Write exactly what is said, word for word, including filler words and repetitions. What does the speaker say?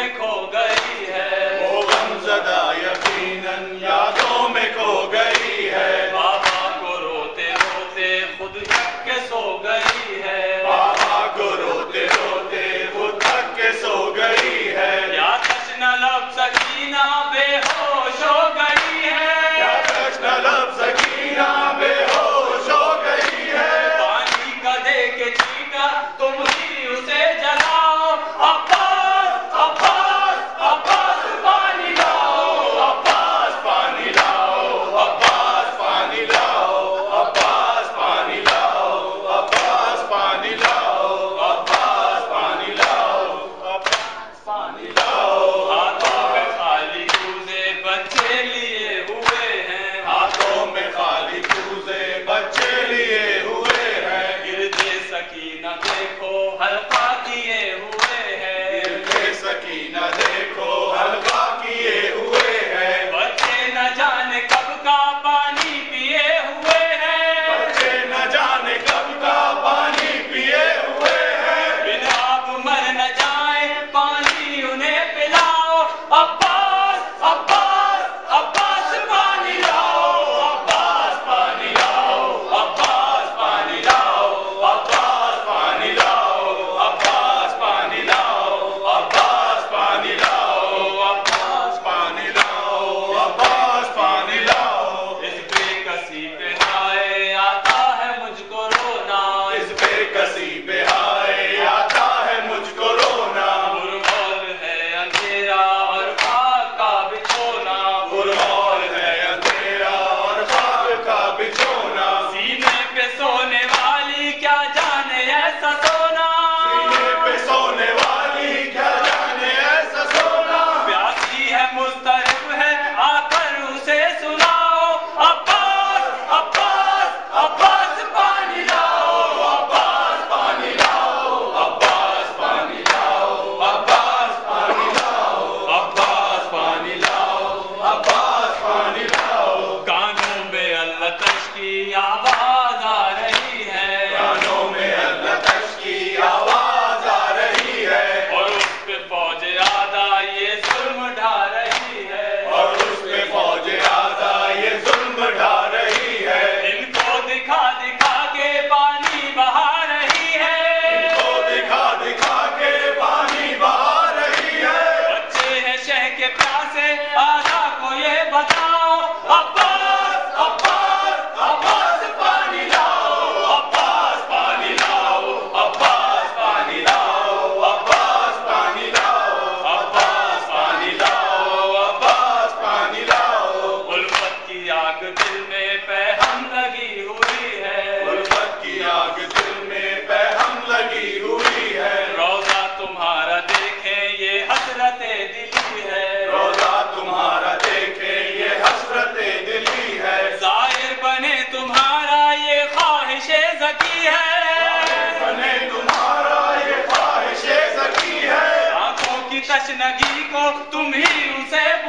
میں کھو گئی ہے، وہ غمزدہ یقیناً یادوں میں کھو گئی ہے، بابا کو روتے روتے خود تک کے سو گئی ہے، بابا کو روتے روتے خود تک کے سو گئی ہے، یا تشنہ لب سکینہ بے ہوش ہو گئی ہے، یا تشنہ لب سکینہ بے ہوش ہو گئی ہے، پانی کا دے کے چیٹا تم ہی اسے جلاؤ، عباس عباس عباس پانی لاؤ، عباس پانی لاؤ، عباس پانی لاؤ، عباس پانی لاؤ، عباس پانی لاؤ، عباس پانی لاؤ، عباس پانی لاؤ، ہاتھوں میں خالی کوزے بچے لیے ہوئے ہیں، ہاتھوں میں خالی کوزے بچے لیے ہوئے ہیں، گردے سکینہ دیکھو حلقہ کیے ہوئے ہیں، گردے سکینہ دیکھو حلقہ کیے ہوئے ہیں، بچے نہ جانے کب کا پانی پیے ہوئے ہیں، بچے نہ جانے کب کا پانی پیے ہوئے ہیں، بن آب مر نہ جائیں پانی انہیں پلاؤ، عباس عباس عباس پانی لاؤ، عباس پانی لاؤ، عباس پانی لاؤ، عباس پانی لاؤ، عباس پانی لاؤ، عباس پانی لاؤ، عباس پانی لاؤ، عباس پانی لاؤ، اس بے کسی پہ ہائے آتا ہے مجھ کو رونا، اس بے کسی پہ ہائے آتا ہے مجھ کو رونا، پرمول ہے اندھیرا اور خاک کا بچھونا، پرمول ہے اندھیرا اور خاک کا بچھونا، سینے پہ سونے والی کیا جانے ایسا سونا، سینے پہ سونے والی کیا جانے ایسا سونا، پیاسی ہے مضطرب ہے آ کر اسے سناؤ، عباس عباس عباس پانی لاؤ، عباس پانی لاؤ، عباس پانی لاؤ، عباس پانی لاؤ، عباس پانی لاؤ، عباس پانی لاؤ، کانوں میں التش کی آواز آ رہی ہے، کانوں میں التش کی آواز آ رہی ہے، اور اس پہ فوج آدھا یہ ظلم ڈھا رہی ہے، اور اس پہ فوج آزا یہ ظلم ڈھا رہی ہے، ان کو دکھا دکھا کے پانی بہا رہی ہے، ان کو دکھا دکھا کے پانی بہا رہی ہے، بچے ہیں شہ کے پیاسے آدھا کو یہ بتاؤ، عباس عباس عباس پانی لاؤ، عباس پانی لاؤ، عباس پانی لاؤ، عباس پانی لاؤ، عباس پانی لاؤ، عباس پانی لاؤ، الفت کی آگ دل میں پہم لگی ہوئی ہے، الفت کی آگ دل میں پہم لگی ہوئی ہے، روزہ تمہارا دیکھیں یہ حسرت دلی ہے، روزہ تمہارا دیکھے یہ حسرت دلی ہے، ظاہر بنے تمہارا یہ خواہش ذکی ہے، بنے تمہارا یہ خواہش ذکی ہے، آنکھوں کی تشنگی کو تم ہی اسے